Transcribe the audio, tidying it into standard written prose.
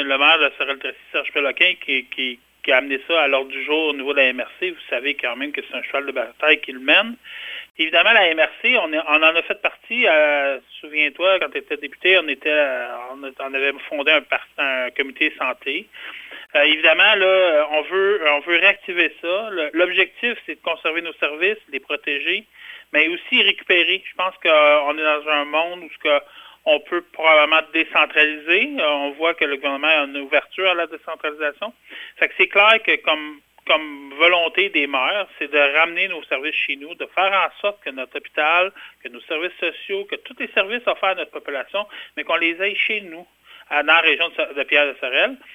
le maire de Sorel-Tracy, Serge Péloquin, qui a amené ça à l'ordre du jour au niveau de la MRC. Vous savez quand même que c'est un cheval de bataille qui le mène. Évidemment, la MRC, on en a fait partie. Souviens-toi, quand tu étais député, on avait fondé un comité santé. Évidemment, là, on veut réactiver ça. L'objectif, c'est de conserver nos services, les protéger, mais aussi récupérer. Je pense qu'on est dans un monde où on peut probablement décentraliser. On voit que le gouvernement a une ouverture à la décentralisation. Fait que c'est clair que comme volonté des maires, c'est de ramener nos services chez nous, de faire en sorte que notre hôpital, que nos services sociaux, que tous les services offerts à notre population, mais qu'on les aille chez nous, dans la région de Pierre-de-Sorel.